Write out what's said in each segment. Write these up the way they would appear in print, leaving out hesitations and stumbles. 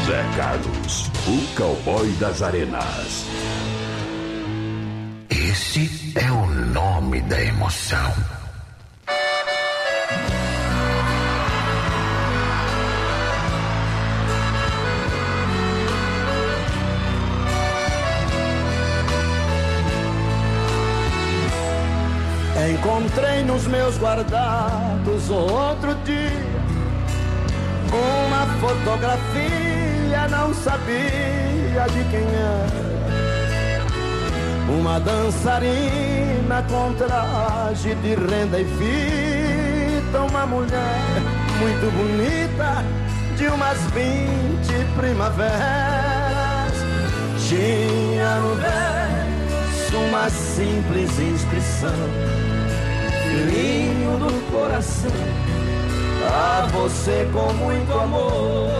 Zé Carlos, o cowboy das arenas. Esse é o nome da emoção. Encontrei nos meus guardados outro dia uma fotografia, não sabia de quem era. Uma dançarina com traje de renda e fita, uma mulher muito bonita, de umas 20 primaveras. Tinha no verso uma simples inscrição: filhinho do coração, a você com muito amor.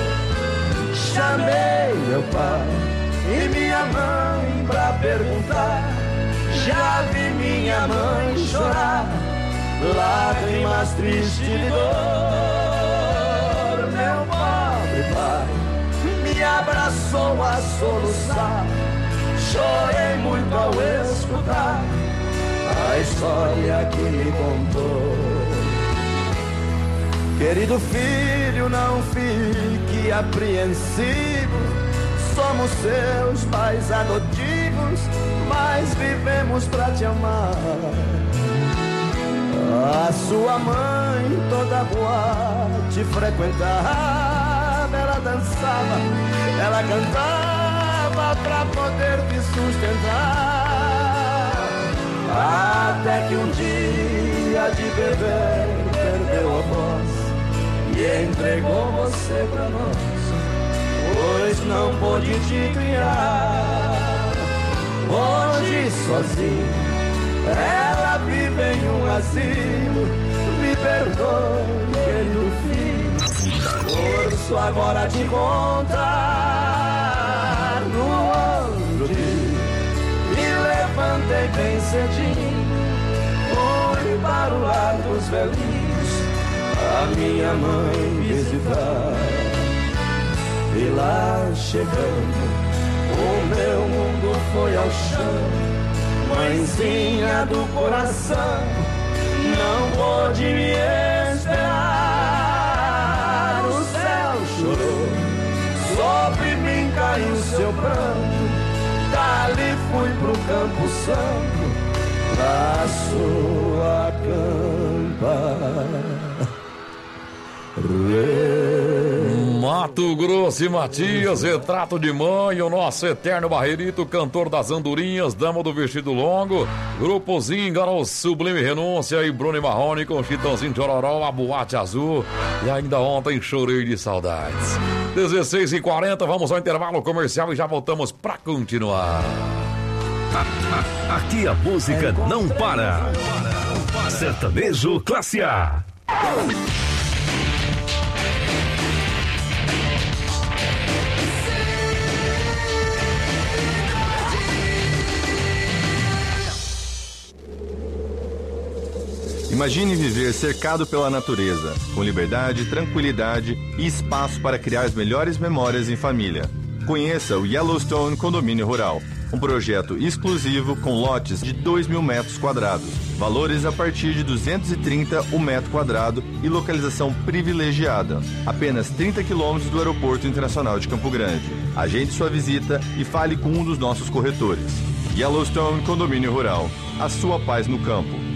Chamei meu pai e minha mãe pra perguntar, já vi minha mãe chorar, lágrimas tristes de dor. Meu pobre pai me abraçou a soluçar, chorei muito ao escutar a história que me contou. Querido filho, não fique apreensivo, somos seus pais adotivos, mas vivemos pra te amar. A sua mãe toda boate frequentava, ela dançava, ela cantava pra poder te sustentar. Até que um dia de beber perdeu a voz e entregou você pra nós, pois não pôde te criar. Hoje sozinho ela vive em um asilo, me perdoe, querido filho, forço agora te contar. No outro dia me levantei bem cedinho, fui para o lar dos velhinhos a minha mãe visitar. E lá chegando, o meu mundo foi ao chão. Mãezinha do coração, não pôde me esperar. O céu chorou, sobre mim caiu seu pranto. Dali fui pro Campo Santo, na sua campa. Mato Grosso e Matias, retrato de mãe, o nosso eterno Barreirito, cantor das andorinhas, dama do vestido longo, Grupo Zíngaro, o Sublime Renúncia e Bruno e Marrone com Chitãozinho Chororó, a Boate Azul, e ainda ontem chorei de saudades. 16h40, vamos ao intervalo comercial e já voltamos pra continuar. Aqui a música não para. Sertanejo Classe A. Imagine viver cercado pela natureza, com liberdade, tranquilidade e espaço para criar as melhores memórias em família. Conheça o Yellowstone Condomínio Rural, um projeto exclusivo com lotes de 2.000 metros quadrados, valores a partir de 230 o metro quadrado e localização privilegiada, apenas 30 quilômetros do Aeroporto Internacional de Campo Grande. Agende sua visita e fale com um dos nossos corretores. Yellowstone Condomínio Rural, a sua paz no campo.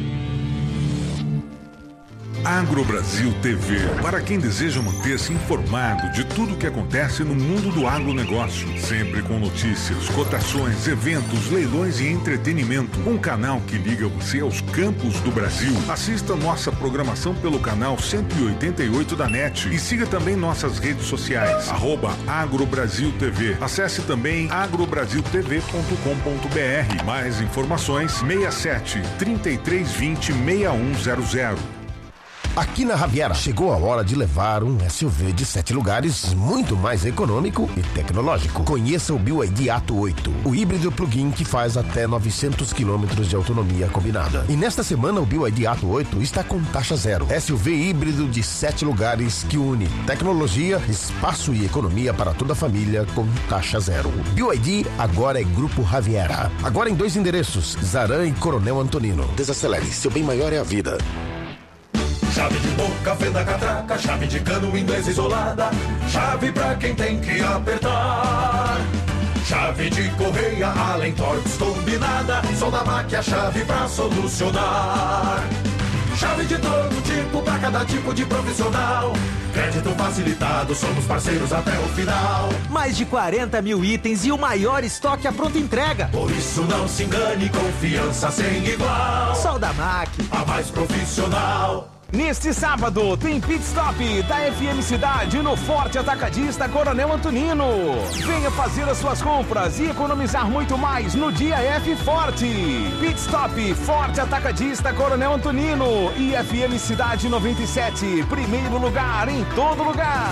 AgroBrasil TV, para quem deseja manter-se informado de tudo o que acontece no mundo do agronegócio, sempre com notícias, cotações, eventos, leilões e entretenimento. Um canal que liga você aos campos do Brasil. Assista nossa programação pelo canal 188 da NET e siga também nossas redes sociais, @AgroBrasil TV. Acesse também agrobrasiltv.com.br. Mais informações 67 3320 6100. Aqui na Raviera, chegou a hora de levar um SUV de 7 lugares muito mais econômico e tecnológico. Conheça o BYD Atto 8, o híbrido plug-in que faz até 900 km de autonomia combinada. E nesta semana o BYD Atto 8 está com taxa zero. SUV híbrido de 7 lugares que une tecnologia, espaço e economia para toda a família com taxa zero. BYD agora é Grupo Raviera. Agora em 2 endereços, Zaran e Coronel Antonino. Desacelere, seu bem maior é a vida. Chave de boca, fenda catraca, chave de cano inglesa isolada, chave pra quem tem que apertar. Chave de correia, Allen Torx combinada, solda a chave pra solucionar. Chave de todo tipo, pra cada tipo de profissional. Crédito facilitado, somos parceiros até o final. Mais de 40 mil itens e o maior estoque à pronta entrega. Por isso não se engane, confiança sem igual. Soldamac, a mais profissional. Neste sábado tem Pit Stop da FM Cidade no Forte Atacadista Coronel Antonino. Venha fazer as suas compras e economizar muito mais no dia F Forte. Pit Stop Forte Atacadista Coronel Antonino e FM Cidade 97. Primeiro lugar em todo lugar.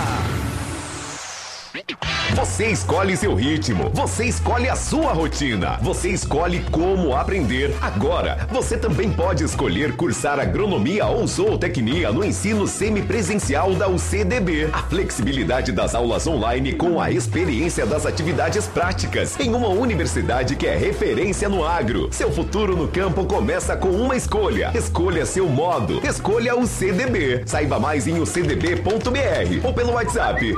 Você escolhe seu ritmo, você escolhe a sua rotina, você escolhe como aprender. Agora, você também pode escolher cursar agronomia ou zootecnia no ensino semipresencial da UCDB. A flexibilidade das aulas online com a experiência das atividades práticas em uma universidade que é referência no agro. Seu futuro no campo começa com uma escolha. Escolha seu modo. Escolha o CDB. Saiba mais em ucdb.br ou pelo WhatsApp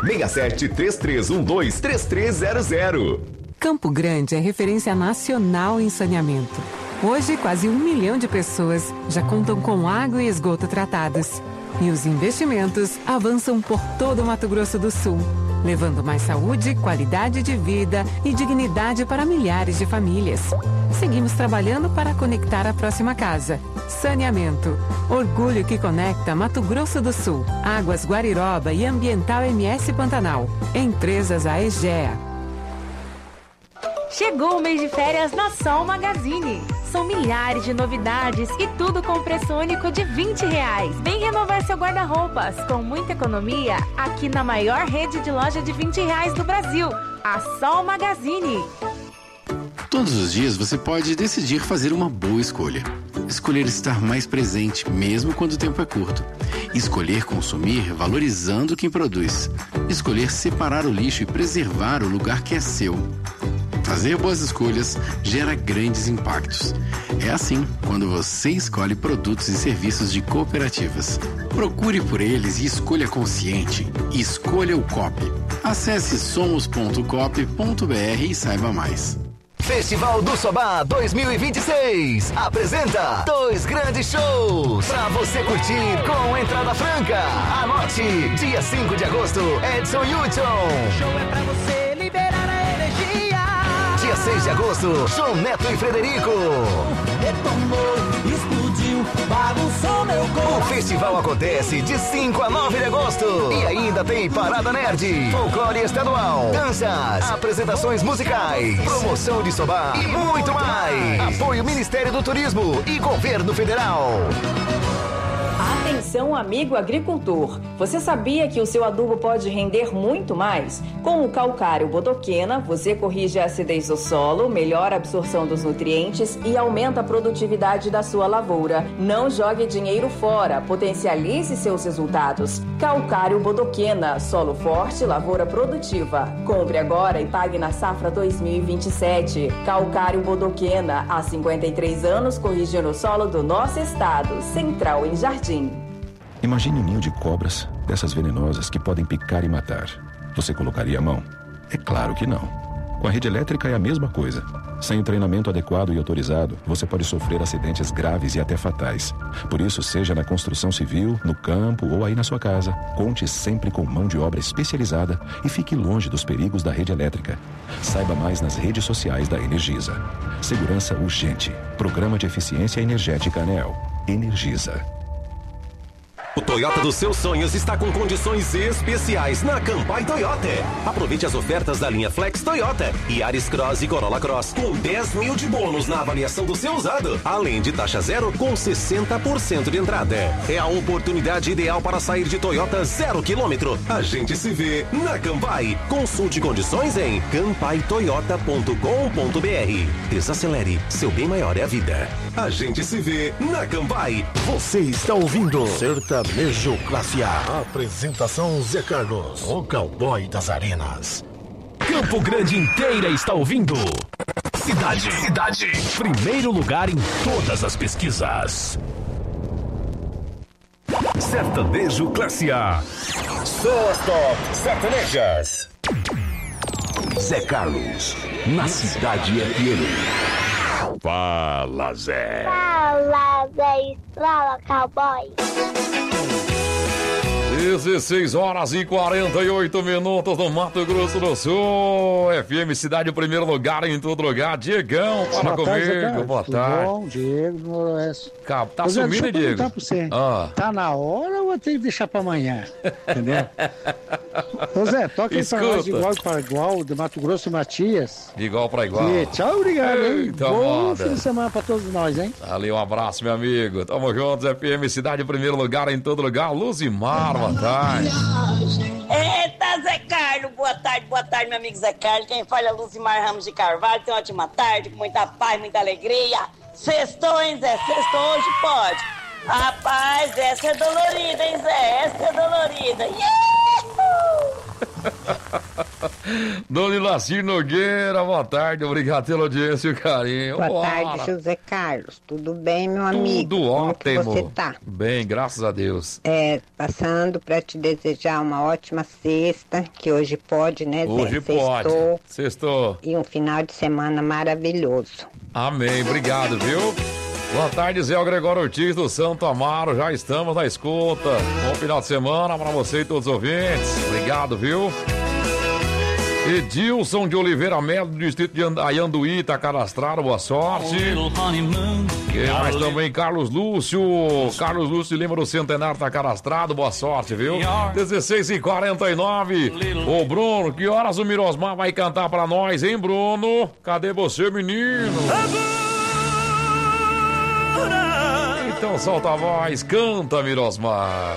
6733123300. Campo Grande é referência nacional em saneamento. Hoje, quase 1 milhão de pessoas já contam com água e esgoto tratados. E os investimentos avançam por todo o Mato Grosso do Sul, levando mais saúde, qualidade de vida e dignidade para milhares de famílias. Seguimos trabalhando para conectar a próxima casa. Saneamento. Orgulho que conecta Mato Grosso do Sul, Águas Guariroba e Ambiental MS Pantanal. Empresas AEGEA. Chegou o mês de férias na Sol Magazine. São milhares de novidades e tudo com preço único de R$20. Vem renovar seu guarda-roupas com muita economia aqui na maior rede de loja de R$20 do Brasil, a Sol Magazine. Todos os dias você pode decidir fazer uma boa escolha. Escolher estar mais presente, mesmo quando o tempo é curto. Escolher consumir valorizando quem produz. Escolher separar o lixo e preservar o lugar que é seu. Fazer boas escolhas gera grandes impactos. É assim quando você escolhe produtos e serviços de cooperativas. Procure por eles e escolha consciente. Escolha o COP. Acesse somos.coop.br e saiba mais. Festival do Sobá 2026 apresenta 2 grandes shows pra você curtir com entrada franca. Anote, dia 5 de agosto, Edson Hudson. Show é pra você liberar a energia. Dia 6 de agosto, João Neto e Frederico. Retomou, explodiu, bagunçou meu corpo. O festival acontece de 5 a 9 de agosto. E ainda tem Parada Nerd, Folclore Estadual, danças, apresentações musicais, promoção de Sobá e muito mais. Apoio Ministério do Turismo e Governo Federal. Atenção, amigo agricultor! Você sabia que o seu adubo pode render muito mais? Com o calcário bodoquena, você corrige a acidez do solo, melhora a absorção dos nutrientes e aumenta a produtividade da sua lavoura. Não jogue dinheiro fora, potencialize seus resultados. Calcário bodoquena, solo forte, lavoura produtiva. Compre agora e pague na safra 2027. Calcário bodoquena, há 53 anos corrigindo o solo do nosso estado. Central em Jardim. Imagine um ninho de cobras, dessas venenosas que podem picar e matar. Você colocaria a mão? É claro que não. Com a rede elétrica é a mesma coisa. Sem o treinamento adequado e autorizado, você pode sofrer acidentes graves e até fatais. Por isso, seja na construção civil, no campo ou aí na sua casa, conte sempre com mão de obra especializada e fique longe dos perigos da rede elétrica. Saiba mais nas redes sociais da Energisa. Segurança urgente. Programa de Eficiência Energética ANEEL. Energisa. O Toyota dos seus sonhos está com condições especiais na Campai Toyota. Aproveite as ofertas da linha Flex Toyota, Yaris Cross e Corolla Cross com 10 mil de bônus na avaliação do seu usado, além de taxa zero com 60% de entrada. É a oportunidade ideal para sair de Toyota 0 km. A gente se vê na Campai. Consulte condições em campaitoyota.com.br. Desacelere, seu bem maior é a vida. A gente se vê na Campai. Você está ouvindo Sertanejo Classe A. Apresentação Zé Carlos, o cowboy das arenas. Campo Grande inteira está ouvindo. Cidade. Primeiro lugar em todas as pesquisas. Sertanejo Classe A. Suas top sertanejas. Zé Carlos, na Cidade FM. Fala, Zé. Fala, Zé. Fala, cowboy. 16 horas e 48 minutos no Mato Grosso do Sul. FM Cidade, primeiro lugar em todo lugar. Diegão, fala comigo. Boa tarde. Bom, Diego do Noroeste. Tá sumindo, Diego? Pra você. Tá na hora ou eu tenho que deixar pra amanhã? Entendeu? Ô Zé, toca aí pra nós de igual para igual, do Mato Grosso e Matias. De igual pra igual. E tchau, obrigado, hein? Eita, bom fim de semana pra todos nós, hein? Ali, um abraço, meu amigo. Tamo juntos, FM Cidade, primeiro lugar em todo lugar. Luzimar, boa tarde. Eita, Zé Carlos, boa tarde, meu amigo Zé Carlos. Quem fala é Luzimar Ramos de Carvalho. Tenha uma ótima tarde, com muita paz, muita alegria. Sextou, hein, Zé? Sextou, hoje pode. Rapaz, essa é dolorida, hein, Zé? Essa é dolorida. Dona Ilacir Nogueira, boa tarde, obrigado pela audiência e o carinho. Boa tarde, José Carlos, tudo bem, meu amigo? Tudo ótimo. Como você tá? Bem, graças a Deus. Passando para te desejar uma ótima sexta, que hoje pode, né, Zé? Hoje pode. Sextou. E um final de semana maravilhoso. Amém, obrigado, viu? Boa tarde, Zé Gregório Ortiz do Santo Amaro, já estamos na escuta. Bom final de semana para você e todos os ouvintes. Obrigado, viu? Edilson de Oliveira Melo, do distrito de Ayanduí, tá cadastrado, boa sorte. E mais também Carlos Lúcio Lima do Centenário tá cadastrado, boa sorte, viu? 16h49. Ô Bruno, que horas o Mirosmar vai cantar pra nós, hein, Bruno? Cadê você, menino? Então solta a voz, canta, Mirosmar.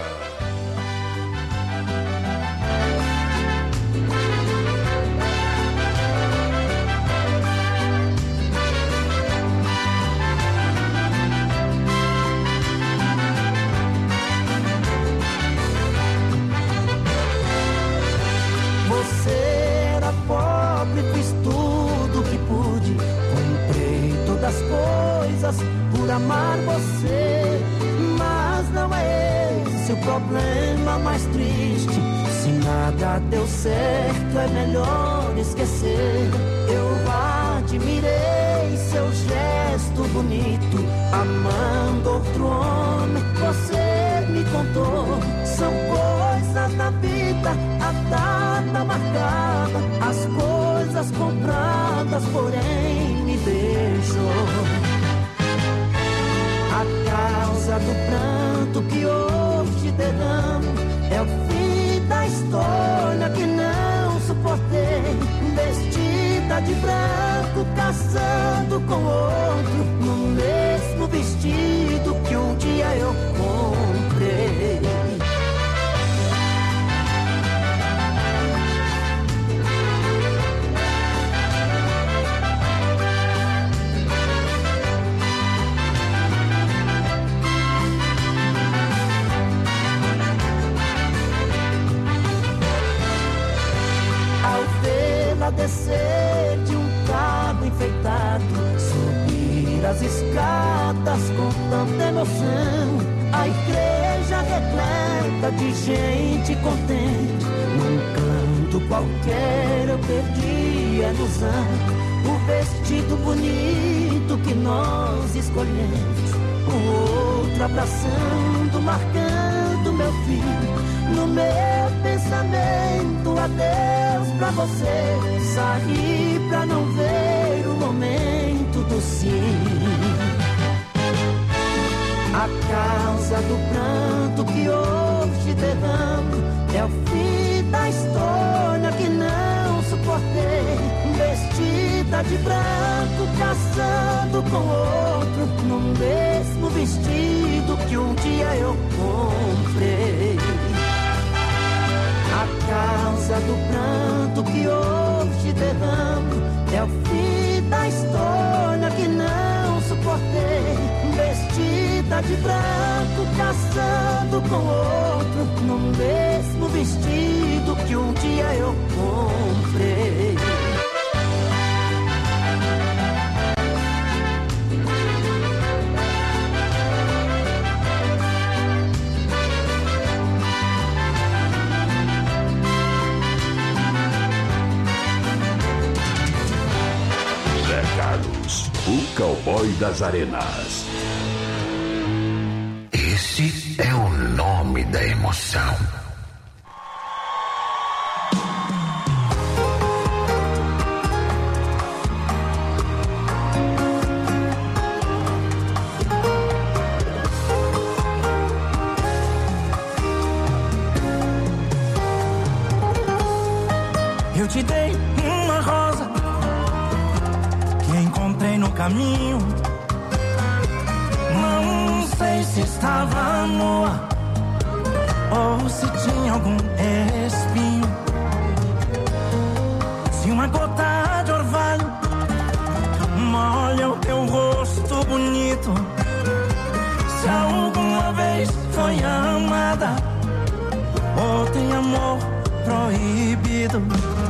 Por amar você, mas não é esse o problema mais triste. Se nada deu certo, é melhor esquecer. Eu admirei seu gesto bonito, amando outro homem. Você me contou, são coisas da vida, a data marcada, as coisas compradas, porém me deixou. A causa do pranto que hoje derramo é o fim da história que não suportei. Vestida de branco, casando com outro, no mesmo vestido que um dia eu comprei. Descer de um carro enfeitado, subir as escadas com tanta emoção, a igreja repleta de gente contente. Num canto qualquer eu perdi a ilusão, o vestido bonito que nós escolhemos, o outro abraçando, marcando meu fim. No meu pensamento, adeus pra você. Saí pra não ver o momento do sim. A causa do pranto que hoje derramo é o fim da história que não suportei. Vestida de branco, caçando com outro, no mesmo vestido que um dia eu comprei. A causa do pranto que hoje derramo é o fim da história que não suportei. Vestida de branco, caçando com outro, no mesmo vestido que um dia eu comprei. Zé Carlos, o cowboy das arenas. Esse é o nome da emoção. Eu te dei uma rosa que encontrei no caminho. Não sei se estava nua ou se tinha algum espinho. Se uma gota de orvalho molha o teu rosto bonito, se alguma vez foi amada ou tem amor proibido.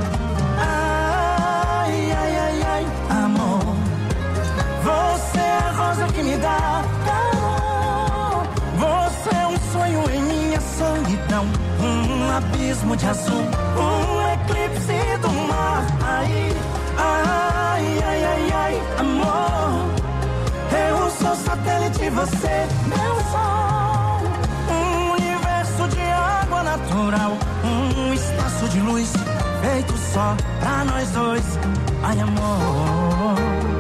Ai, ai, ai, ai, amor, você é a rosa que me dá calor. Você é um sonho em minha solidão, um abismo de azul, um eclipse do mar. Ai, ai, ai, ai, ai, amor, eu sou satélite, você meu sol. Um universo de água natural, um espaço de luz feito só pra nós dois. Ai, amor,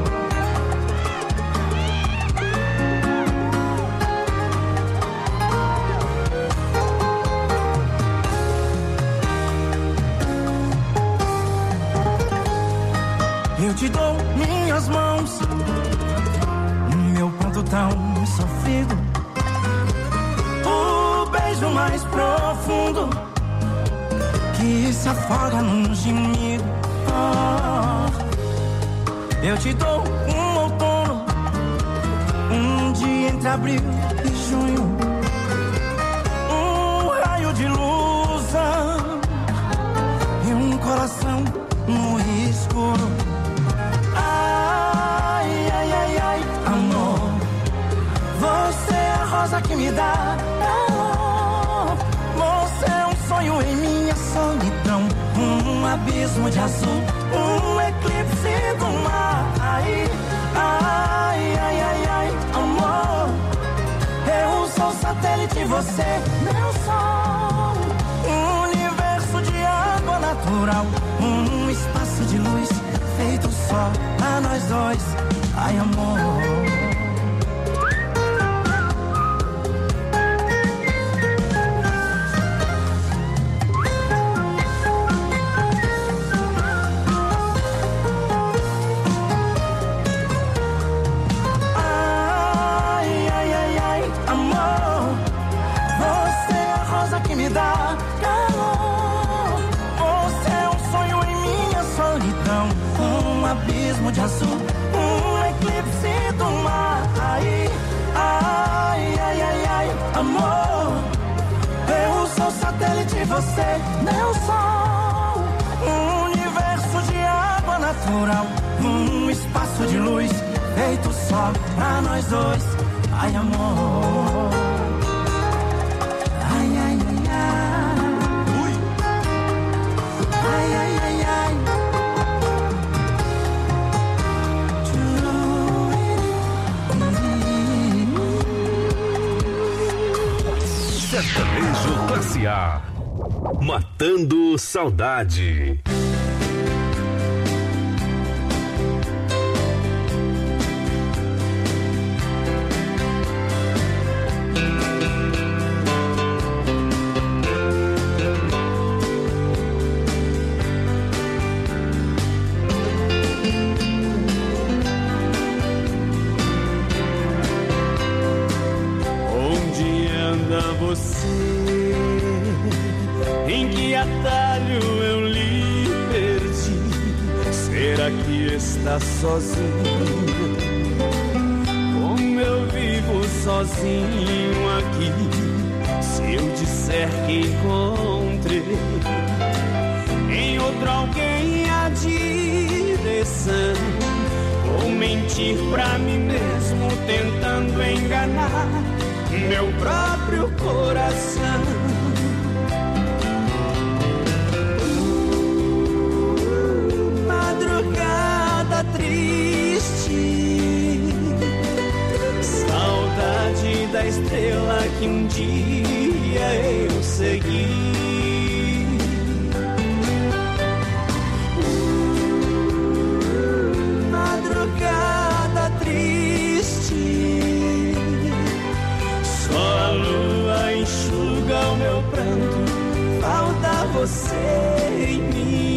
eu te dou minhas mãos, meu ponto tão sofrido, o beijo mais profundo que se afoga num gemido. Oh, eu te dou um outono, um dia entre abril e junho, um raio de luz e um coração no escuro. Ai, ai, ai, ai, amor, você é a rosa que me dá calor. Você é um sonho em minha solidão, um abismo de azul, um eclipse do mar. Ai, ai, ai, ai, ai, amor, eu sou satélite, você meu sol. Um universo de água natural, um espaço de luz feito só pra nós dois. Ai, amor, que me dá calor. Você é um sonho em minha solidão, um abismo de azul, um eclipse do mar. Ai, ai, ai, ai, ai, amor, eu sou satélite, você meu sol. Um universo de água natural, um espaço de luz feito só pra nós dois. Ai, amor, ai, ai, ai, ai. Ui. Ai, ai, ai, ai. Sertanejo Classe A, matando saudade. Será que está sozinho? Como eu vivo sozinho aqui? Se eu disser que encontrei em outro alguém a direção, vou mentir pra mim mesmo, tentando enganar meu próprio coração. Madrugada triste, saudade da estrela que um dia eu segui. Madrugada triste, só a lua enxuga o meu pranto, falta você em mim.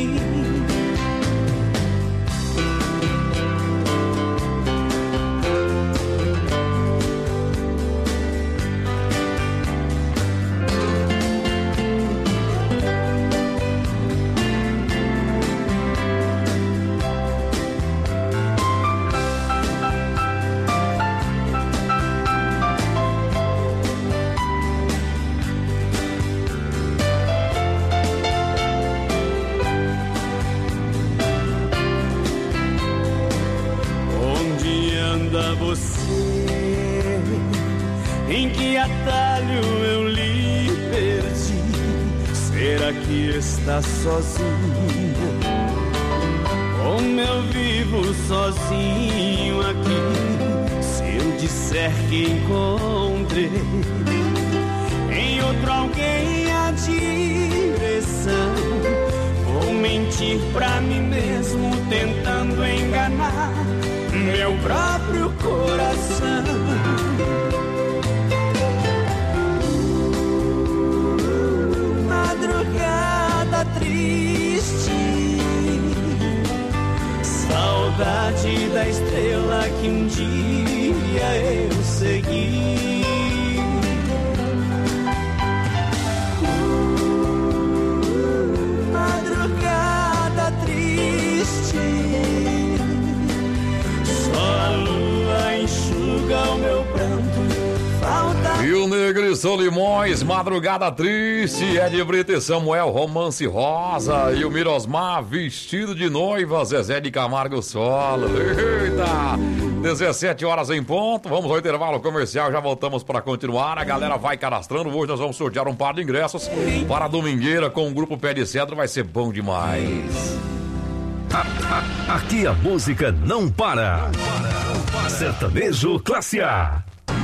Em que atalho eu lhe perdi? Será que está sozinho? Como eu vivo sozinho aqui? Se eu disser que encontrei em outro alguém a direção, vou mentir pra mim mesmo, tentando enganar meu próprio coração. Madrugada triste, saudade da estrela que um dia eu segui. Madrugada triste, a lua enxuga o meu pranto, falta... E o Negro e Solimões, Madrugada Triste, Ed Brito e Samuel, Romance Rosa. E o Mirosmar, Vestido de Noiva, Zezé de Camargo Solo. Eita! 17 horas em ponto, vamos ao intervalo comercial, já voltamos para continuar. A galera vai cadastrando, hoje nós vamos sortear um par de ingressos para a Domingueira com o Grupo Pé de Cedro, vai ser bom demais. Aqui a música não para. Sertanejo Classe A.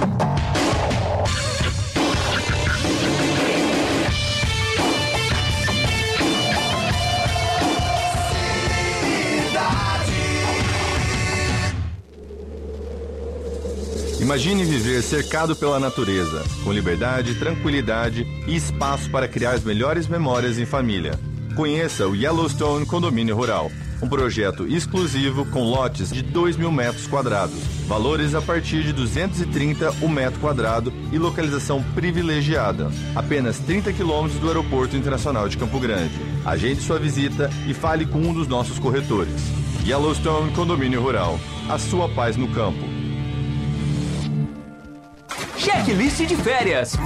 Imagine viver cercado pela natureza, com liberdade, tranquilidade e espaço para criar as melhores memórias em família. Conheça o Yellowstone Condomínio Rural, um projeto exclusivo com lotes de 2.000 metros quadrados, valores a partir de 230 o metro quadrado e localização privilegiada, apenas 30 quilômetros do Aeroporto Internacional de Campo Grande. Agende sua visita e fale com um dos nossos corretores. Yellowstone Condomínio Rural, a sua paz no campo. Checklist de férias.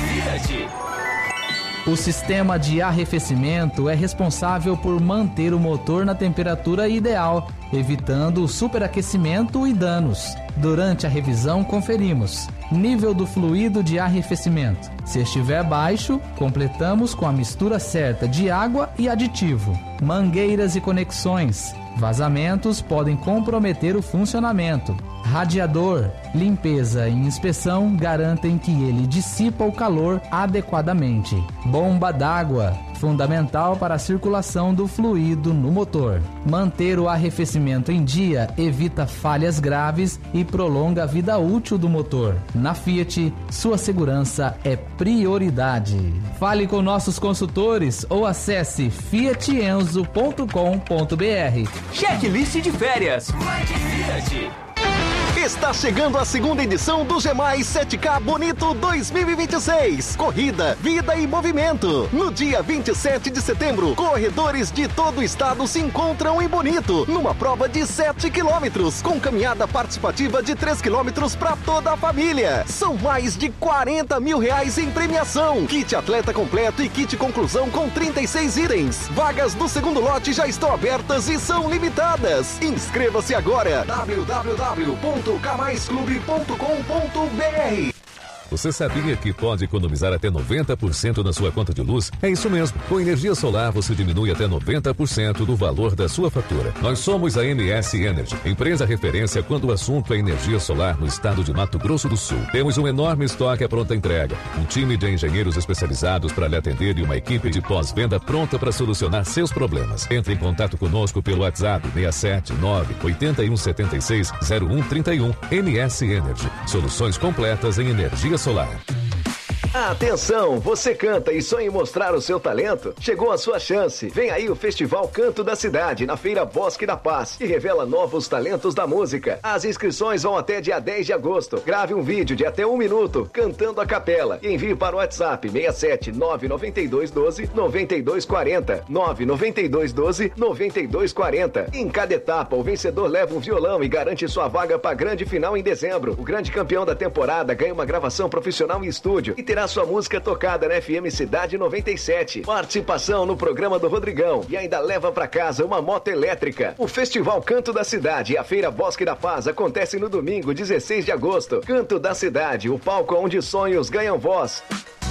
O sistema de arrefecimento é responsável por manter o motor na temperatura ideal, evitando o superaquecimento e danos. Durante a revisão, conferimos nível do fluido de arrefecimento. Se estiver baixo, completamos com a mistura certa de água e aditivo. Mangueiras e conexões. Vazamentos podem comprometer o funcionamento. Radiador, limpeza e inspeção garantem que ele dissipa o calor adequadamente. Bomba d'água, fundamental para a circulação do fluido no motor. Manter o arrefecimento em dia evita falhas graves e prolonga a vida útil do motor. Na Fiat, sua segurança é prioridade. Fale com nossos consultores ou acesse fiatenzo.com.br. Checklist de férias. Fiat. Está chegando a segunda edição do G+ 7K Bonito 2026. Corrida, vida e movimento. No dia 27 de setembro, corredores de todo o estado se encontram em Bonito, numa prova de 7 quilômetros, com caminhada participativa de 3 quilômetros para toda a família. São mais de 40 mil reais em premiação. Kit atleta completo e kit conclusão com 36 itens. Vagas do segundo lote já estão abertas e são limitadas. Inscreva-se agora. www.kmaisclube.com.br. Você sabia que pode economizar até 90% na sua conta de luz? É isso mesmo. Com energia solar, você diminui até 90% do valor da sua fatura. Nós somos a MS Energy, empresa referência quando o assunto é energia solar no estado de Mato Grosso do Sul. Temos um enorme estoque à pronta entrega, um time de engenheiros especializados para lhe atender e uma equipe de pós-venda pronta para solucionar seus problemas. Entre em contato conosco pelo WhatsApp 679-8176-0131. MS Energy. Soluções completas em energia solar. Atenção, você canta e sonha em mostrar o seu talento? Chegou a sua chance. Vem aí o Festival Canto da Cidade, na Feira Bosque da Paz, e revela novos talentos da música. As inscrições vão até dia 10 de agosto. Grave um vídeo de até 1 minuto, cantando a capela, e envie para o WhatsApp 67 992 12 92 40, 992 12 92 40. Em cada etapa, o vencedor leva um violão e garante sua vaga para a grande final em dezembro. O grande campeão da temporada ganha uma gravação profissional em estúdio e terá sua música tocada na FM Cidade 97. Participação no programa do Rodrigão e ainda leva para casa uma moto elétrica. O Festival Canto da Cidade e a Feira Bosque da Paz acontece no domingo, 16 de agosto. Canto da Cidade, o palco onde sonhos ganham voz.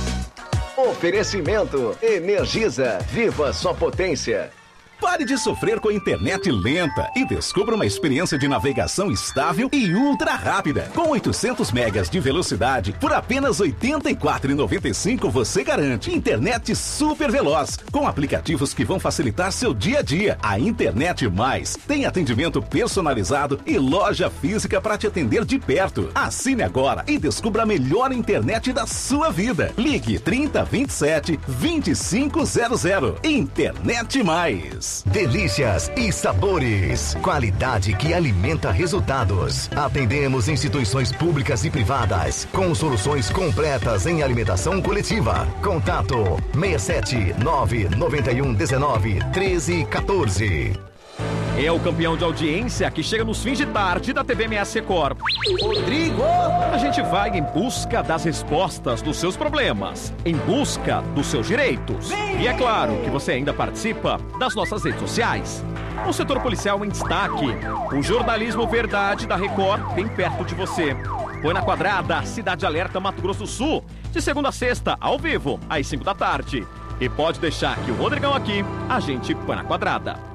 Oferecimento Energisa, viva sua potência. Pare de sofrer com a internet lenta e descubra uma experiência de navegação estável e ultra rápida. Com 800 megas de velocidade, por apenas R$ 84,95 você garante internet super veloz, com aplicativos que vão facilitar seu dia a dia. A Internet Mais tem atendimento personalizado e loja física para te atender de perto. Assine agora e descubra a melhor internet da sua vida. Ligue 3027 2500. Internet Mais. Delícias e sabores. Qualidade que alimenta resultados. Atendemos instituições públicas e privadas com soluções completas em alimentação coletiva. Contato 67 991 19 13 14. É o campeão de audiência que chega nos fins de tarde da TV MS Record. Rodrigo! A gente vai em busca das respostas dos seus problemas, em busca dos seus direitos. E é claro que você ainda participa das nossas redes sociais. O setor policial em destaque. O jornalismo verdade da Record bem perto de você. Põe na Quadrada, Cidade Alerta, Mato Grosso do Sul. De segunda a sexta, ao vivo, às 5 da tarde. E pode deixar que o Rodrigão aqui, a gente põe na Quadrada.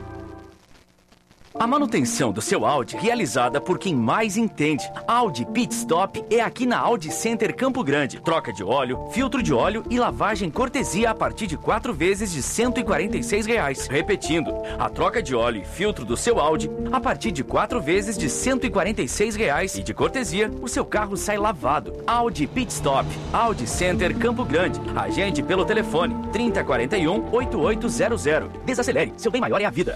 A manutenção do seu Audi realizada por quem mais entende. Audi Pit Stop é aqui na Audi Center Campo Grande. Troca de óleo, filtro de óleo e lavagem cortesia a partir de 4 vezes de R$ 146. Repetindo, a troca de óleo e filtro do seu Audi a partir de 4 vezes de R$ 146. E de cortesia, o seu carro sai lavado. Audi Pit Stop, Audi Center Campo Grande. Agende pelo telefone 3041-8800. Desacelere, seu bem maior é a vida.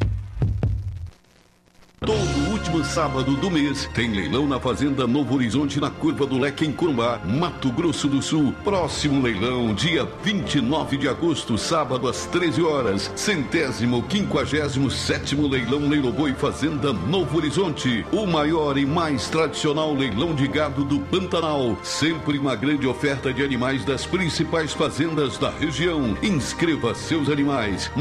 Todo último sábado do mês tem leilão na Fazenda Novo Horizonte, na Curva do Leque, em Corumbá, Mato Grosso do Sul. Próximo leilão, dia 29 de agosto, sábado às 13 horas. 157º leilão Leiloboi Fazenda Novo Horizonte. O maior e mais tradicional leilão de gado do Pantanal. Sempre uma grande oferta de animais das principais fazendas da região. Inscreva seus animais.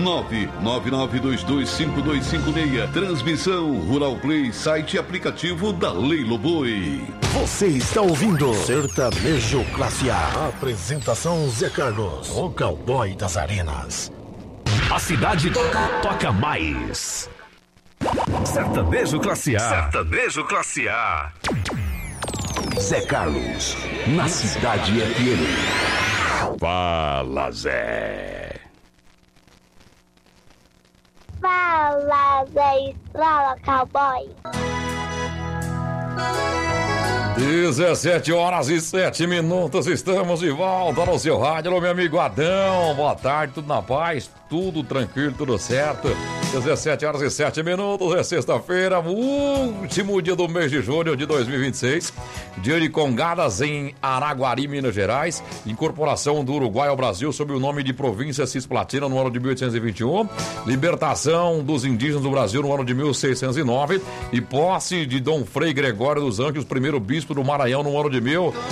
999225256. Transmissão Rural Play, site e aplicativo da Leiloboi. Você está ouvindo Sertanejo Classe A. Apresentação Zé Carlos, o cowboy das arenas. A cidade toca mais. Sertanejo Classe A. Sertanejo Classe A. Zé Carlos, na Cidade FM. Fala, Zé. Fala, Zé, fala, cowboy. 17h07, estamos de volta no seu rádio. Alô, meu amigo Adão, boa tarde, tudo na paz, tudo tranquilo, tudo certo. 17h07, é sexta-feira, último dia do mês de julho de 2026. Dia de Congadas em Araguari, Minas Gerais. Incorporação do Uruguai ao Brasil sob o nome de Província Cisplatina no ano de 1821. Libertação dos indígenas do Brasil no ano de 1609. E posse de Dom Frei Gregório dos Anjos, primeiro bispo do Maranhão no ano de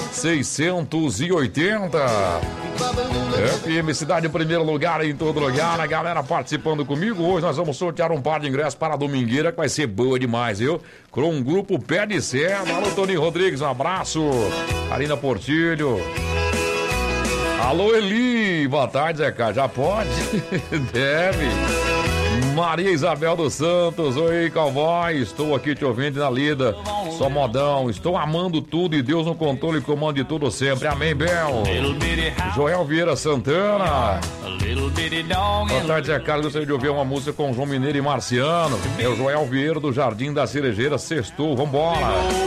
1680. FM Cidade em primeiro lugar em todo lugar. A galera participando comigo. Hoje nós vamos sortear um par de ingressos para a domingueira que vai ser boa demais, viu? Com um grupo Pé de Serra. Alô, Toninho Rodrigues, um abraço. Karina Portilho. Alô, Eli. Boa tarde, Zé Carlos. Já pode? Deve. Maria Isabel dos Santos. Oi, cowboy. Estou aqui te ouvindo na lida. Só modão. Estou amando tudo e Deus no controle e comando de tudo sempre. Amém, Bel. Joel Vieira Santana. Boa tarde, Zé Carlos. Gostaria de ouvir uma música com João Mineiro e Marciano. É o Joel Vieira do Jardim da Cerejeira. Sextou. Vambora.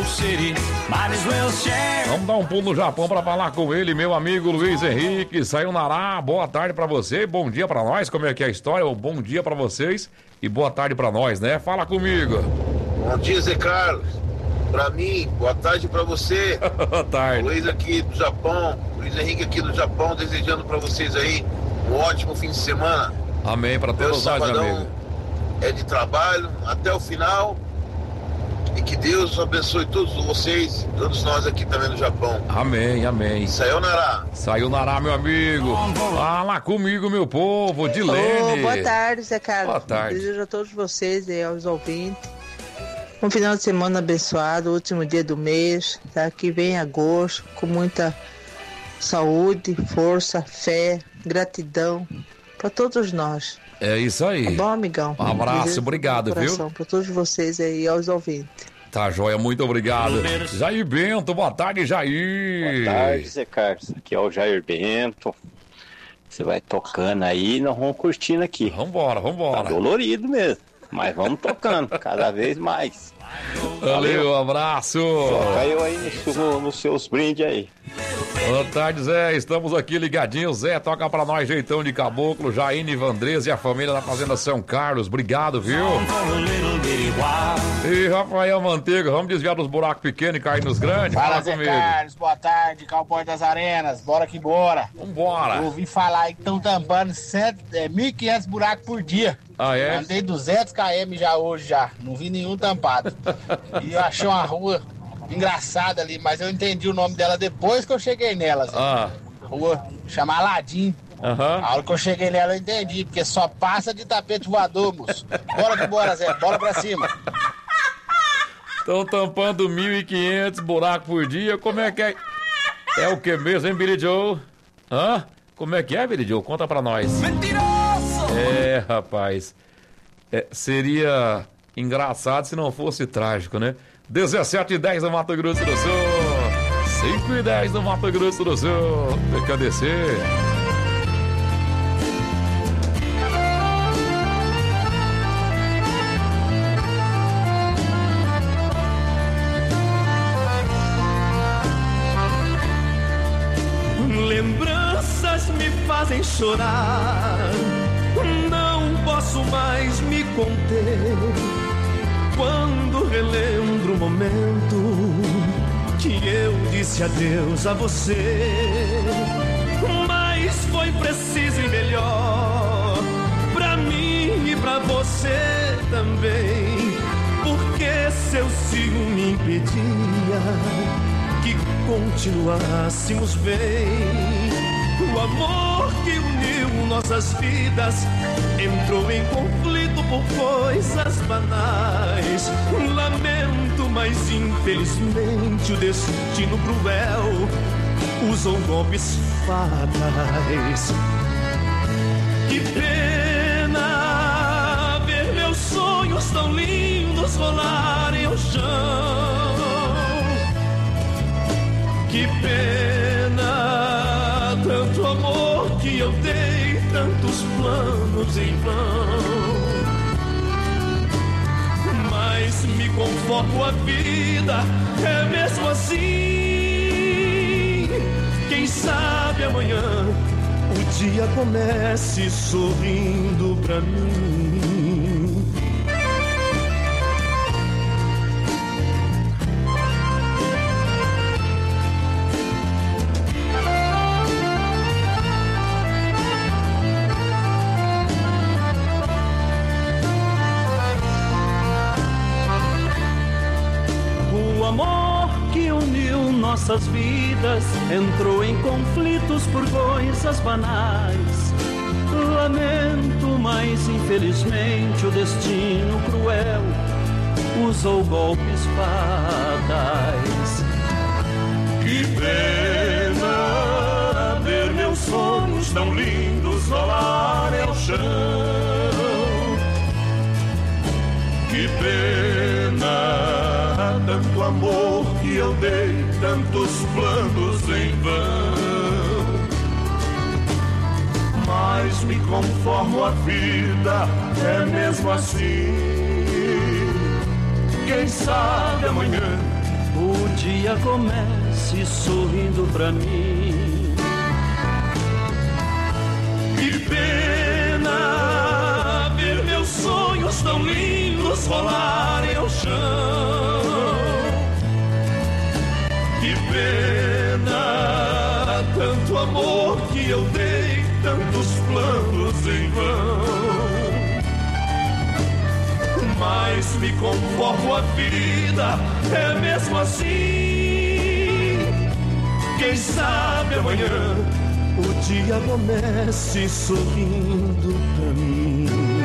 Vamos dar um pulo no Japão para falar com ele, meu amigo Luiz Henrique. Sayonara. Boa tarde para você. Bom dia para nós. Como é que é a história? Bom dia para vocês e boa tarde para nós, né? Fala comigo. Bom dia, Zé Carlos. Pra mim, boa tarde pra você. Boa tarde. Luiz aqui do Japão, Luiz Henrique aqui do Japão, desejando pra vocês aí um ótimo fim de semana. Amém, pra todos nós, meu amigo. É de trabalho até o final e que Deus abençoe todos vocês, todos nós aqui também no Japão. Amém, amém. Sayonara. Sayonara, meu amigo. Fala comigo, meu povo, Dilene. Boa tarde, Zé Carlos. Boa tarde. Desejo a todos vocês e aos ouvintes um final de semana abençoado, último dia do mês, tá? Que vem agosto, com muita saúde, força, fé, gratidão para todos nós. É isso aí. Tá bom, amigão? Um abraço, obrigado, viu? Para todos vocês aí, aos ouvintes. Tá, joia, muito obrigado. Jair Bento, boa tarde, Jair. Boa tarde, Zé Carlos. Aqui é o Jair Bento. Você vai tocando aí, nós vamos curtindo aqui. Vambora. Tá dolorido mesmo. Mas vamos tocando, cada vez mais. Valeu, abraço. Toca eu aí nos seus brindes aí. Boa tarde, Zé. Estamos aqui ligadinhos. Zé, toca pra nós, Jeitão de Caboclo, Jaine Vandrez e a família da Fazenda São Carlos. Obrigado, viu? E Rafael Manteiga, vamos desviar dos buracos pequenos e cair nos grandes? Fala, Zé Carlos. Boa tarde, Cowboy das Arenas. Bora que bora. Vambora. Eu ouvi falar aí que estão tampando 1.500 buracos por dia. Ah, é? Andei 200 km já hoje já. Não vi nenhum tampado. E eu achei uma rua engraçada ali, mas eu entendi o nome dela depois que eu cheguei nela. Assim. Rua chama Aladim. A hora que eu cheguei nela eu entendi, porque só passa de tapete voador, moço. Bora que bora, Zé. Bola pra cima. Estão tampando 1.500 buracos por dia. Como é que é? É o que mesmo, hein, Billy Joe? Hã? Como é que é, Billy Joe? Conta pra nós. Mentiroso! É, rapaz. Seria engraçado se não fosse trágico, né? 17h10 no Mato Grosso do Sul. 5h10 no Mato Grosso do Sul. PKDC. Lembranças me fazem chorar. Não posso mais me conter quando relembro o momento que eu disse adeus a você. Mas foi preciso e melhor pra mim e pra você também, porque seu ciúme impedia que continuássemos bem. O amor que uniu nossas vidas entrou em conflito por coisas banais. Lamento, mas infelizmente o destino cruel usou golpes fatais. Que pena ver meus sonhos tão lindos rolarem ao chão. Que pena, tanto amor que eu dei, tantos planos em vão. Mas me conformo, a vida é mesmo assim. Quem sabe amanhã o dia comece sorrindo pra mim. nossas vidas entrou em conflitos por coisas banais. Lamento, mas infelizmente o destino cruel usou golpes fatais. Que pena ver meus sonhos tão lindos rolar ao chão. Que pena, tanto amor que eu dei, tantos planos em vão. Mas me conformo a vida, é mesmo assim. Quem sabe amanhã o dia comece sorrindo pra mim. Que pena ver meus sonhos tão lindos rolarem ao chão. Que pena, tanto amor que eu dei, tantos planos em vão. Mas me conformo a vida, é mesmo assim. Quem sabe amanhã o dia comece sorrindo pra mim.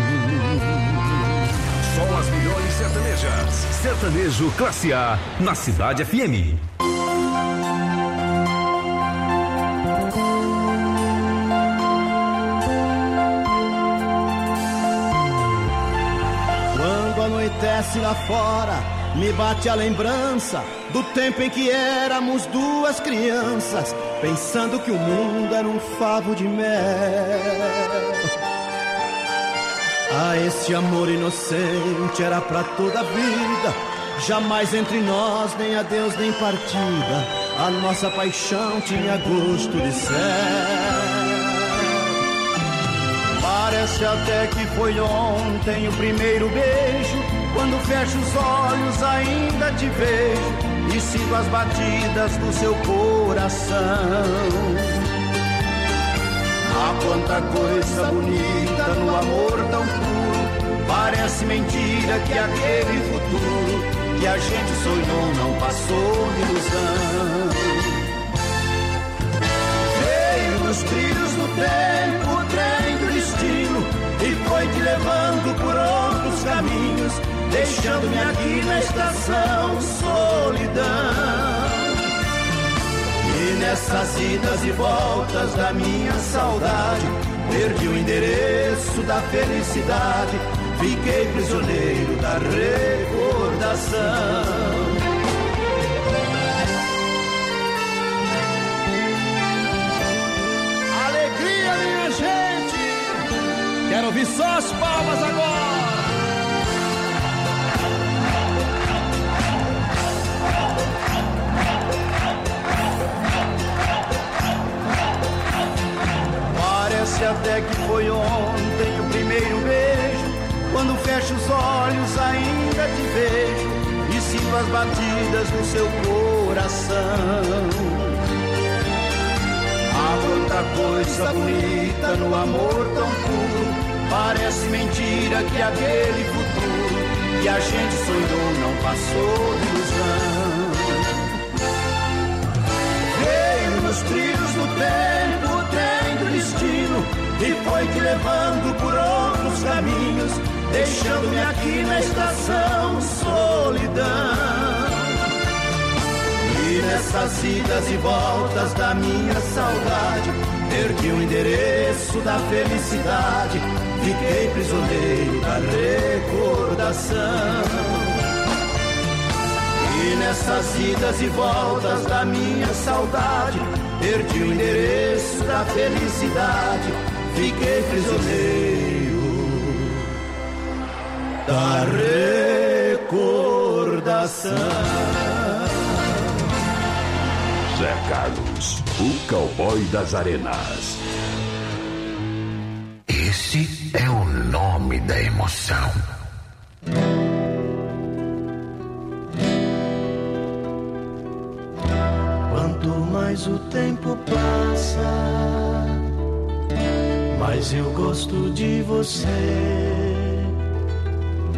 Só as melhores sertanejas. Sertanejo Classe A, na Cidade FM. Anoitece lá fora, me bate a lembrança do tempo em que éramos duas crianças, pensando que o mundo era um favo de mel. Ah, esse amor inocente era pra toda a vida, jamais entre nós nem adeus nem partida. A nossa paixão tinha gosto de céu. Parece até que foi ontem o primeiro beijo. Quando fecho os olhos ainda te vejo e sinto as batidas do seu coração. Ah, quanta coisa bonita no amor tão puro. Parece mentira que aquele futuro que a gente sonhou não passou de ilusão. Veio nos trilhos do tempo o trem do destino e foi te levando por outros caminhos, deixando-me aqui na estação solidão. E nessas idas e voltas da minha saudade, perdi o endereço da felicidade, fiquei prisioneiro da recordação. Alegria, minha gente! Quero ouvir só as palmas agora! Parece até que foi ontem o primeiro beijo. Quando fecho os olhos ainda te vejo e sinto as batidas do seu coração. Há quanta coisa bonita no amor tão puro. Parece mentira que aquele futuro que a gente sonhou não passou de ilusão. Veio nos trilhos do tempo o trem do destino e foi te levando por outros caminhos, deixando-me aqui na estação solidão. E nessas idas e voltas da minha saudade, perdi o endereço da felicidade, fiquei prisioneiro da recordação. E nessas idas e voltas da minha saudade, perdi o endereço da felicidade, fiquei prisioneiro da recordação. Zé Carlos, o cowboy das arenas. Esse é o nome da emoção. Quanto mais o tempo passa, mais eu gosto de você.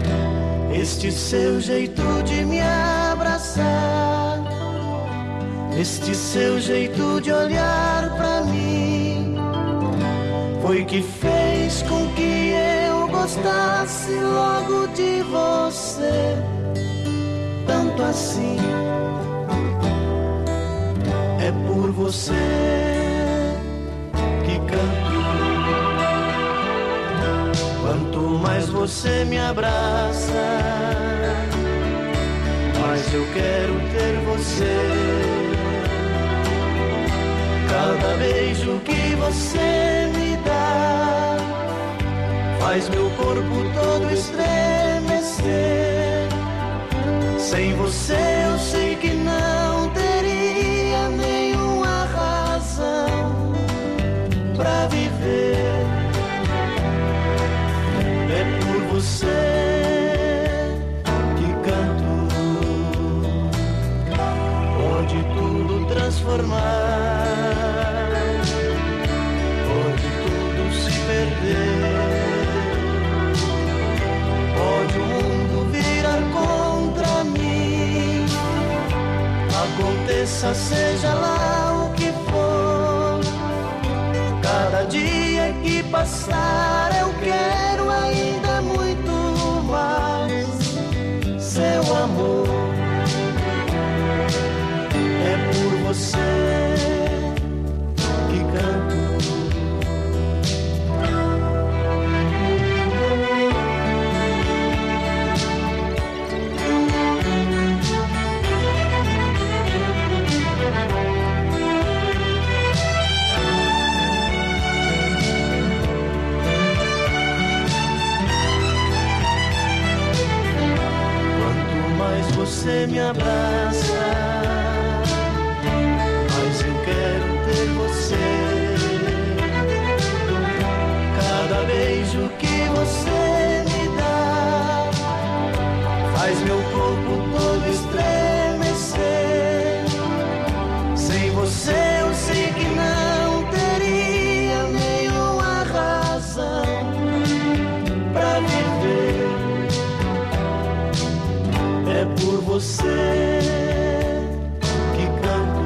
Este seu jeito de me abraçar Este seu jeito de olhar pra mim foi que fez com que eu gostasse logo de você. Tanto assim, é por você que canto. Quanto mais você me abraça, mais eu quero ter você. Cada beijo que você me dá faz meu corpo todo estremecer. Sem você eu sei que não teria nenhuma razão pra viver. É por você que canto. Pode tudo transformar, pode tudo se perder, pode o mundo virar contra mim. Aconteça, seja lá o que for, cada dia que passar eu quero ainda muito mais seu amor. É por você que canto. Quanto mais você me abraça, mas eu quero ter você. Cada beijo que você me dá faz meu corpo todo estremecer. Sem você eu sei que não teria nenhuma razão pra viver. É por você que canto.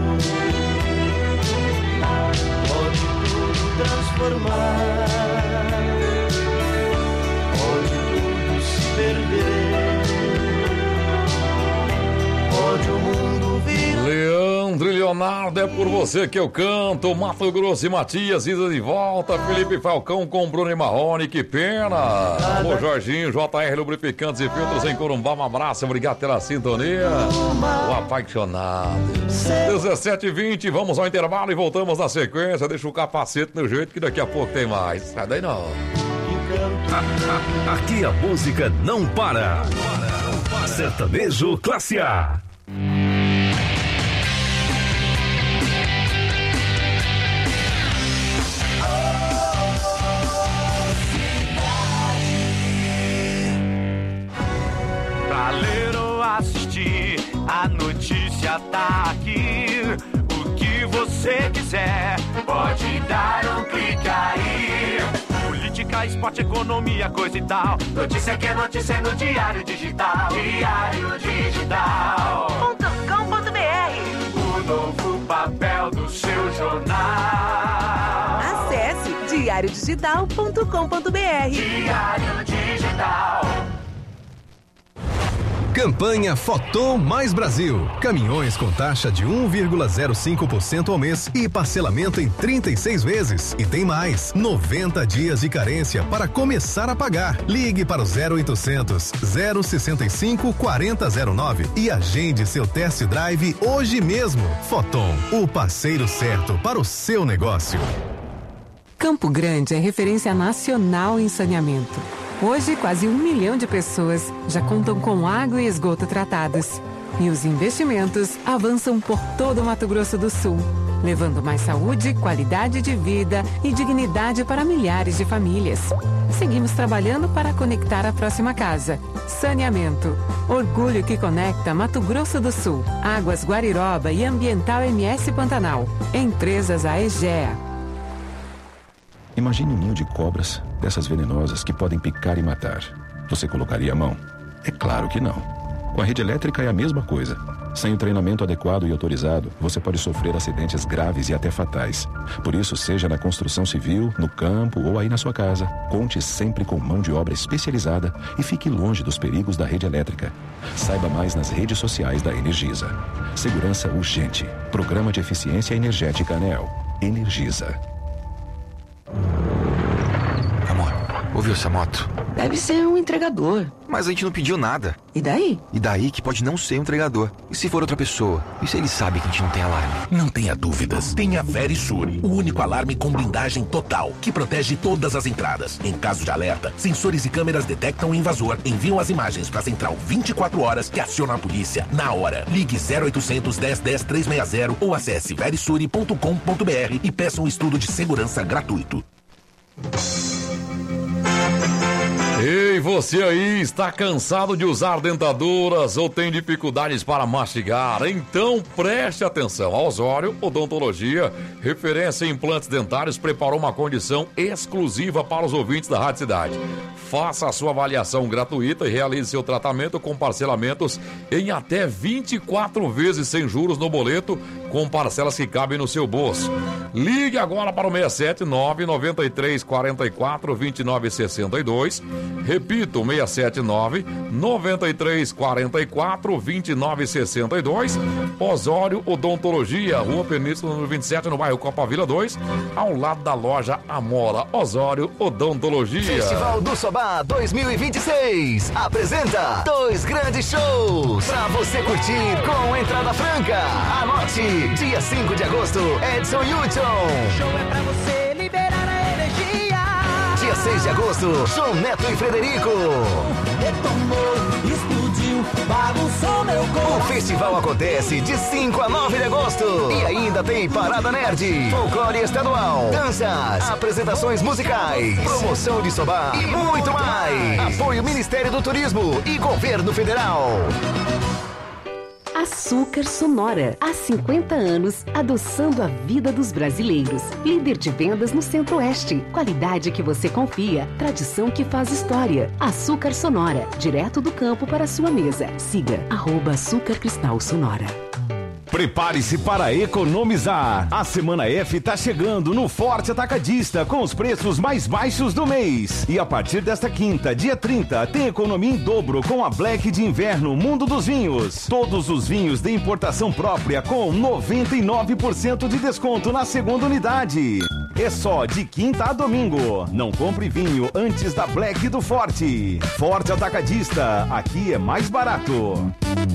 Transformar, pode tudo se perder, pode o mundo vir. Leandro e Leonardo, é por você que eu canto. Mato Grosso e Matias, ida de volta. Felipe Falcão com Bruno e Marrone, que pena. Alô, Jorginho, JR Lubrificantes e Filtros em Corumbá, um abraço, obrigado pela sintonia. O apaixonado. 17h20, vamos ao intervalo e voltamos na sequência. Deixa o capacete no jeito que daqui a pouco tem mais. Sai daí não. Aqui a música não para. Sertanejo Classe A. Pra ler ou assistir, a notícia tá aqui. O que você quiser, pode dar um clique aí. Política, esporte, economia, coisa e tal. Notícia que é notícia no Diário Digital. Diário Digital.com.br. O novo papel do seu jornal. Acesse diariodigital.com.br. Diário Digital. Campanha Foton Mais Brasil. Caminhões com taxa de 1,05% ao mês e parcelamento em 36 vezes. E tem mais, 90 dias de carência para começar a pagar. Ligue para o 0800 065 4009 e agende seu test drive hoje mesmo. Foton, o parceiro certo para o seu negócio. Campo Grande é referência nacional em saneamento. Hoje, quase 1 milhão de pessoas já contam com água e esgoto tratados. E os investimentos avançam por todo o Mato Grosso do Sul, levando mais saúde, qualidade de vida e dignidade para milhares de famílias. Seguimos trabalhando para conectar a próxima casa. Saneamento. Orgulho que conecta Mato Grosso do Sul, Águas Guariroba e Ambiental MS Pantanal. Empresas Aegea. Imagine um ninho de cobras, dessas venenosas que podem picar e matar. Você colocaria a mão? É claro que não. Com a rede elétrica é a mesma coisa. Sem o treinamento adequado e autorizado, você pode sofrer acidentes graves e até fatais. Por isso, seja na construção civil, no campo ou aí na sua casa, conte sempre com mão de obra especializada e fique longe dos perigos da rede elétrica. Saiba mais nas redes sociais da Energisa. Segurança urgente. Programa de Eficiência Energética ANEEL. Energisa. Amor, ouviu essa moto? Deve ser um entregador. Mas a gente não pediu nada. E daí? E daí que pode não ser um entregador. E se for outra pessoa? E se ele sabe que a gente não tem alarme? Não tenha dúvidas. Tem a Verisur, o único alarme com blindagem total, que protege todas as entradas. Em caso de alerta, sensores e câmeras detectam o invasor, enviam as imagens para a central 24 horas que aciona a polícia na hora. Ligue 0800 1010 360 ou acesse verisure.com.br e peça um estudo de segurança gratuito. Ei, você aí, está cansado de usar dentaduras ou tem dificuldades para mastigar? Então preste atenção. A Osório Odontologia, referência em implantes dentários, preparou uma condição exclusiva para os ouvintes da Rádio Cidade. Faça a sua avaliação gratuita e realize seu tratamento com parcelamentos em até 24 vezes sem juros no boleto, com parcelas que cabem no seu bolso. Ligue agora para o 679 93 44 29 62. Repito, 679 93 44 29 62. Osório Odontologia, Rua Península, número 27, no bairro Copa Vila 2, ao lado da loja Amora. Osório Odontologia. Festival do Sobá 2026 apresenta 2 grandes shows pra você curtir com entrada franca. Anote, dia 5 de agosto, Edson Hudson. Show é pra você liberar a energia. Dia 6 de agosto, João Neto e Frederico. Retomou, explodiu, bagunçou meu corpo. O festival acontece de 5 a 9 de agosto. E ainda tem Parada Nerd, Folclore Estadual, danças, apresentações musicais, promoção de Sobá e muito mais. Apoio Ministério do Turismo e Governo Federal. Açúcar Sonora, há 50 anos, adoçando a vida dos brasileiros. Líder de vendas no Centro-Oeste. Qualidade que você confia, tradição que faz história. Açúcar Sonora, direto do campo para a sua mesa. Siga @Açúcar Cristal Sonora. Prepare-se para economizar. A Semana F está chegando no Forte Atacadista com os preços mais baixos do mês. E a partir desta quinta, dia 30, tem economia em dobro com a Black de Inverno Mundo dos Vinhos. Todos os vinhos de importação própria com 99% de desconto na segunda unidade. É só de quinta a domingo. Não compre vinho antes da Black do Forte. Forte Atacadista, aqui é mais barato.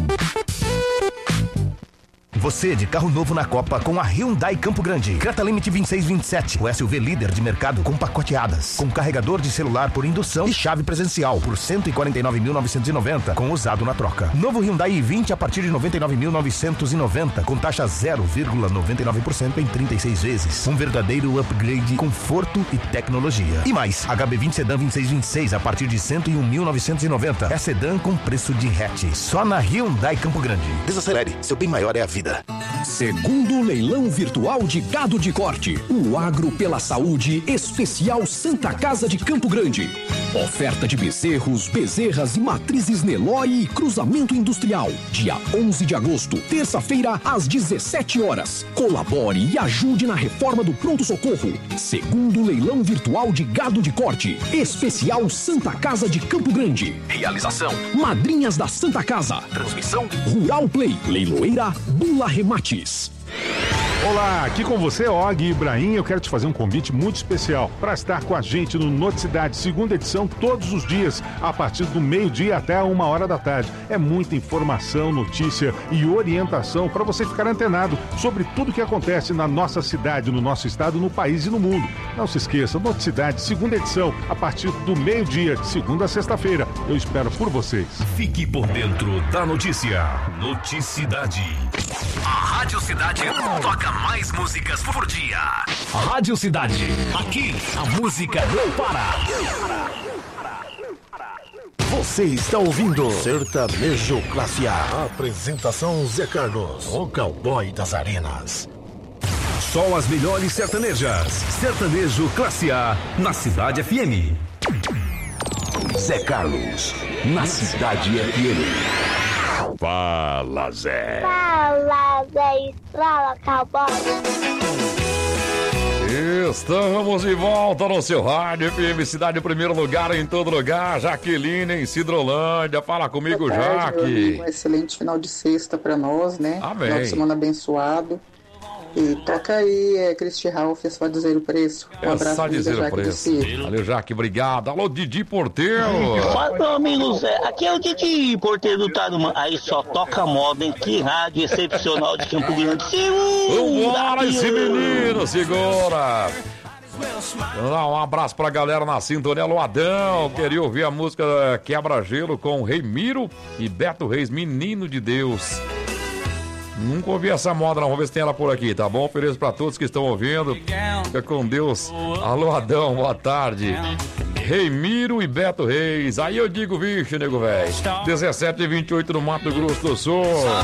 Você de carro novo na Copa com a Hyundai Campo Grande. Creta Limite 2627, o SUV líder de mercado com pacoteadas, com carregador de celular por indução e chave presencial por 149.990 com usado na troca. Novo Hyundai i20 a partir de 99.990 com taxa 0,99% em 36 vezes. Um verdadeiro upgrade de conforto e tecnologia. E mais, HB20 Sedan 2626 a partir de 101.990. É sedã com preço de hatch. Só na Hyundai Campo Grande. Desacelere, seu bem maior é a vida. Segundo leilão virtual de gado de corte, o Agro pela Saúde Especial Santa Casa de Campo Grande. Oferta de bezerros, bezerras e matrizes Nelore e cruzamento industrial. Dia 11 de agosto, terça-feira, às 17 horas. Colabore e ajude na reforma do pronto-socorro. Segundo leilão virtual de gado de corte, Especial Santa Casa de Campo Grande. Realização: Madrinhas da Santa Casa. Transmissão: Rural Play. Leiloeira Bula Remates. Olá, aqui com você, Og Ibrahim. Eu quero te fazer um convite muito especial para estar com a gente no Noticidade, segunda edição, todos os dias, a partir do meio-dia até 1h da tarde. É muita informação, notícia e orientação para você ficar antenado sobre tudo que acontece na nossa cidade, no nosso estado, no país e no mundo. Não se esqueça, Noticidade, segunda edição, a partir do meio-dia, de segunda a sexta-feira. Eu espero por vocês. Fique por dentro da notícia. Noticidade. A Rádio Cidade toca mais músicas por dia. Rádio Cidade. Aqui a música não para. Você está ouvindo Sertanejo Classe A. Apresentação Zé Carlos, o cowboy das arenas. Só as melhores sertanejas. Sertanejo Classe A, na Cidade FM. Zé Carlos, na Cidade FM. Fala, Zé. Fala, Zé Estrala, cowboy. Estamos de volta no seu rádio FM Cidade em primeiro lugar, em todo lugar. Jaqueline em Cidrolândia, fala comigo, Jaque. Um excelente final de sexta pra nós, né? Amém. Final de semana abençoado. E toca aí, Cristi Ralph, é só dizer o preço. Um abraço, só dizer o preço. Valeu, Jaque, obrigado. Alô, Didi Porteiro. Fala, meu amigo Zé. Aqui é o Didi Porteiro do Tarumã. Aí só toca moda, hein? Que rádio excepcional de Campo Grande. Vambora, esse menino, segura. Um abraço pra galera na sintonia. Alô, Adão. Queria ouvir a música Quebra-Gelo com Rei Miro e Beto Reis, Menino de Deus. Nunca ouvi essa moda, não. Vamos ver se tem ela por aqui, tá bom? Feliz pra todos que estão ouvindo. Fica com Deus. Alô, Adão, boa tarde. Rei Miro e Beto Reis. Aí eu digo, vixe, nego velho. 17h28 no Mato Grosso do Sul.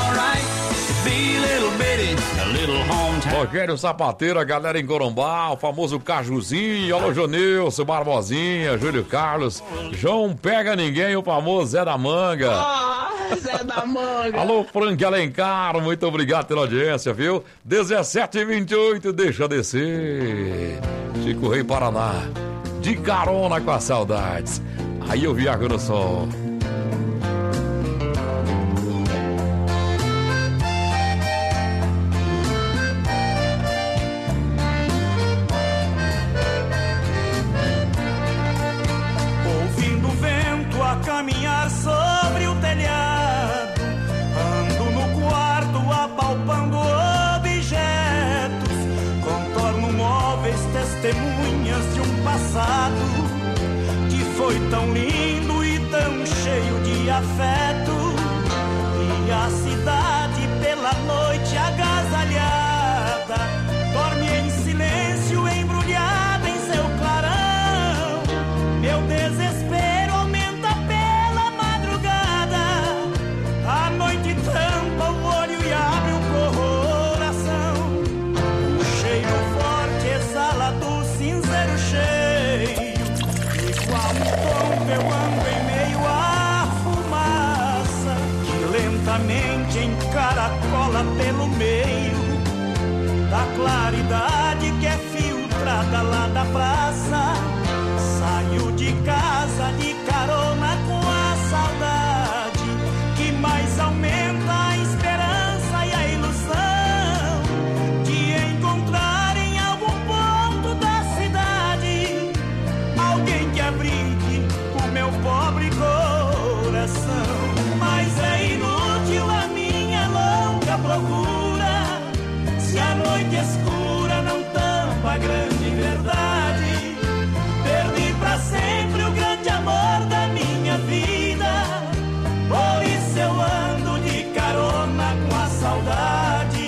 Rogério Sapateiro, a galera em Corumbá, o famoso Cajuzinho. Alô, Jonilson, Barbosinha, Júlio Carlos. João Pega Ninguém, o famoso Zé da Manga. Zé da Manga. Alô, Frank Alencar, muito obrigado pela audiência, viu? 17h28, deixa descer. Chico Rei Paraná, de carona com as saudades. Aí eu viajo no sol. Ouvindo o vento a caminhar sobre o telhado, ando no quarto apalpando objetos, contorno móveis, testemunhas de um passado que foi tão lindo e tão cheio de afeto. E a cidade pela noite agasalhada dorme em silêncio, embrulhada em seu clarão. Meu desespero aumenta pela madrugada, a noite tampa o olho e abre o coração. O cheiro forte exala do cinzeiro cheio, igual um tom eu ando em meio à fumaça que lentamente encaracola pelo meio da claridade que é filtrada lá da praça. Saio de casa de carona com a saudade que mais aumenta a esperança e a ilusão de encontrar em algum ponto da cidade alguém que abrigue o meu pobre coração. Mas é inútil a minha longa procura, se a noite escura não tampa a grande verdade. Perdi pra sempre o grande amor da minha vida, por isso eu ando de carona com a saudade.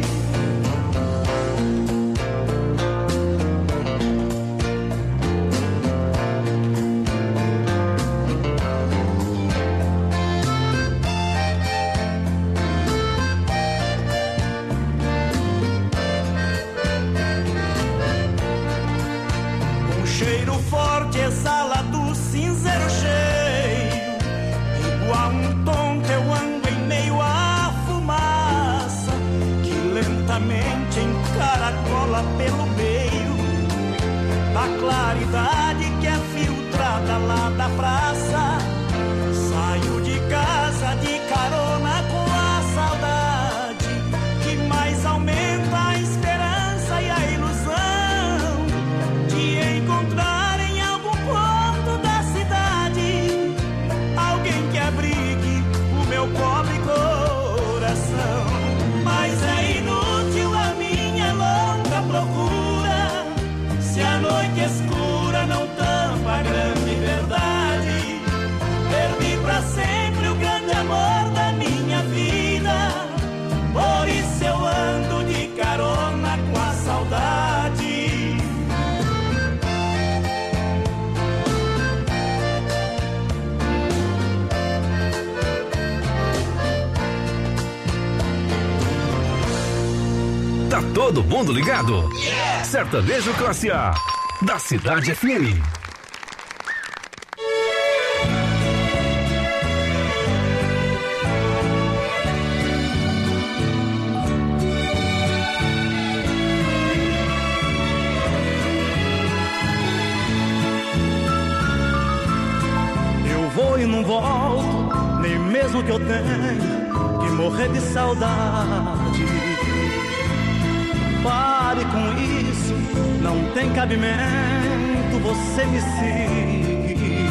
Cheiro forte exala do cinzeiro cheio, igual um tonto eu ando em meio à fumaça que lentamente encaracola pelo meio da claridade que é filtrada lá da praça. Saio de casa de carona com a saudade que mais aumenta a esperança e a ilusão de encontrar em algum ponto da cidade alguém que abrigue o meu pobre coração. Mas é inútil a minha longa procura, se a noite escura não tampa a grande verdade. Perdi pra sempre o grande amor da minha vida, por isso eu ando de carona com a saudade. Tá todo mundo ligado? Sertanejo Classe A, da Cidade FM. mesmo que eu tenho que morrer de saudade. Pare com isso, não tem cabimento você me seguir.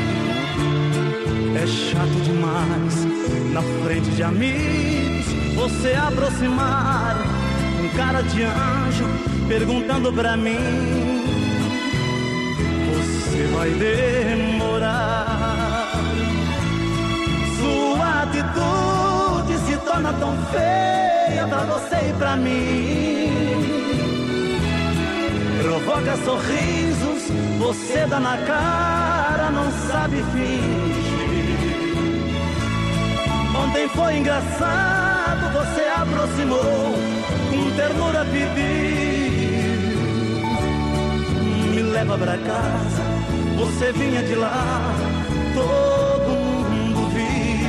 É chato demais, na frente de amigos, você aproximar com cara de anjo, perguntando pra mim. Você vai demorar. Sua atitude se torna tão feia pra você e pra mim. Provoca sorrisos, você dá na cara, não sabe fingir. Ontem foi engraçado, você aproximou, com ternura pediu. Me leva pra casa, você vinha de lá, todo mundo viu.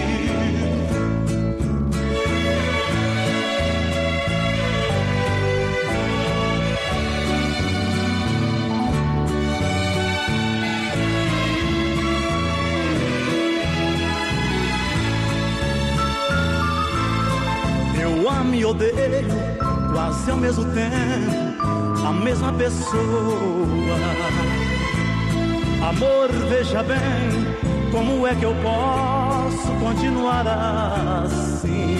Eu amo e odeio, quase ao mesmo tempo, a mesma pessoa. Amor, veja bem, como é que eu posso continuar assim?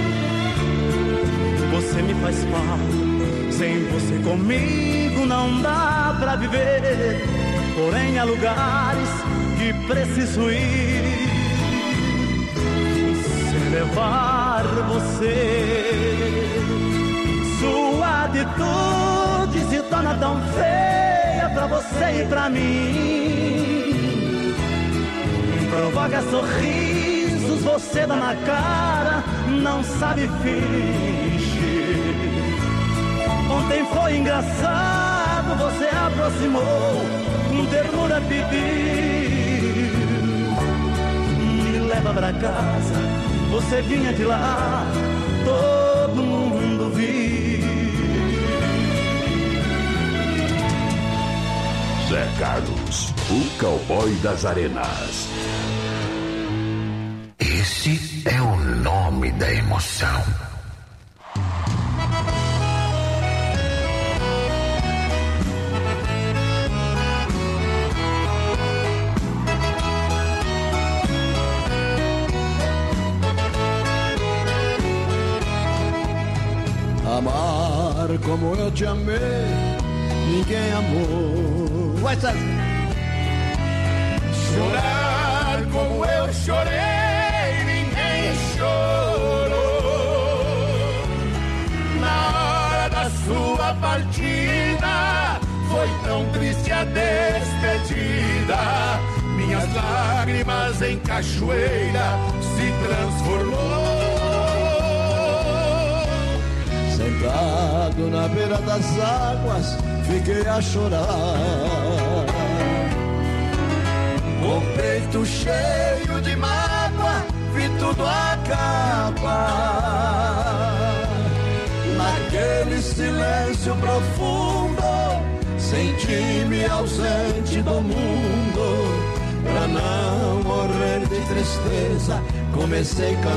Você me faz falta, sem você comigo não dá pra viver. Porém há lugares que preciso ir, sem levar você. Sua atitude se torna tão feia pra você e pra mim. Provoca sorrisos, você dá na cara, não sabe fingir. Ontem foi engraçado, você aproximou, com ternura pediu. Me leva pra casa, você vinha de lá, todo mundo viu. Zé Carlos, o cowboy das arenas. Esse é o nome da emoção. Amar como eu te amei, ninguém amou. Chorar como eu chorei, ninguém chorou. Na hora da sua partida, foi tão triste a despedida. Minhas lágrimas em cachoeira se transformou. Sentado na beira das águas, fiquei a chorar. Com o peito cheio de mágoa, vi tudo acabar. Naquele silêncio profundo, senti-me ausente do mundo. Pra não morrer de tristeza, comecei a cantar.